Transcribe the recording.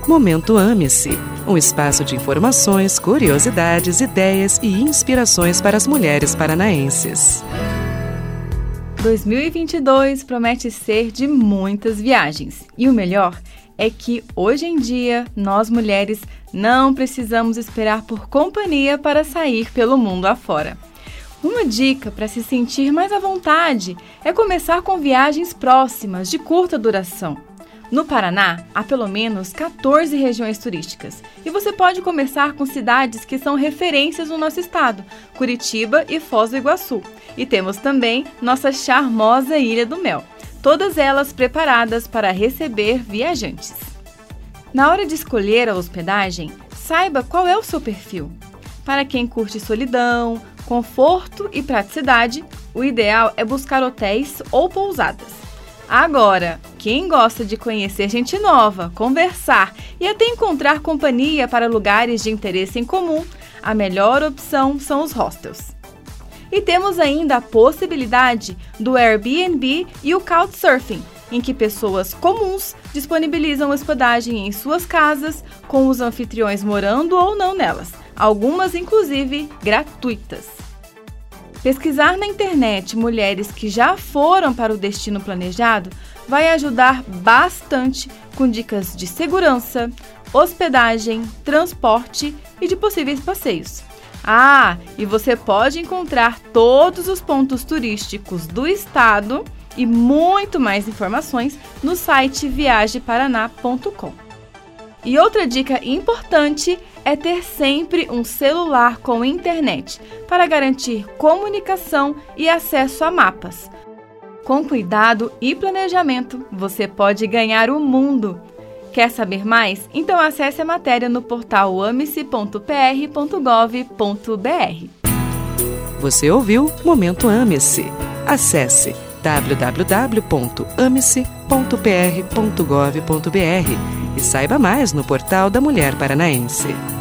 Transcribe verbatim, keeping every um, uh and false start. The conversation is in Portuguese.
Momento Ame-se, um espaço de informações, curiosidades, ideias e inspirações para as mulheres paranaenses. dois mil e vinte e dois promete ser de muitas viagens. E o melhor é que, hoje em dia, nós mulheres não precisamos esperar por companhia para sair pelo mundo afora. Uma dica para se sentir mais à vontade é começar com viagens próximas, de curta duração. No Paraná, há pelo menos quatorze regiões turísticas e você pode começar com cidades que são referências no nosso estado, Curitiba e Foz do Iguaçu. E temos também nossa charmosa Ilha do Mel, todas elas preparadas para receber viajantes. Na hora de escolher a hospedagem, saiba qual é o seu perfil. Para quem curte solidão, conforto e praticidade, o ideal é buscar hotéis ou pousadas. Agora, quem gosta de conhecer gente nova, conversar e até encontrar companhia para lugares de interesse em comum, a melhor opção são os hostels. E temos ainda a possibilidade do Airbnb e o Couchsurfing, em que pessoas comuns disponibilizam hospedagem em suas casas, com os anfitriões morando ou não nelas, algumas inclusive gratuitas. Pesquisar na internet mulheres que já foram para o destino planejado vai ajudar bastante com dicas de segurança, hospedagem, transporte e de possíveis passeios. Ah, e você pode encontrar todos os pontos turísticos do estado e muito mais informações no site viaje paraná ponto com. E outra dica importante é ter sempre um celular com internet para garantir comunicação e acesso a mapas. Com cuidado e planejamento, você pode ganhar o mundo. Quer saber mais? Então acesse a matéria no portal ame-se ponto p r ponto gov ponto b r. Você ouviu Momento Ame-se. Acesse w w w ponto ame-se ponto p r ponto gov ponto b r e saiba mais no portal da Mulher Paranaense.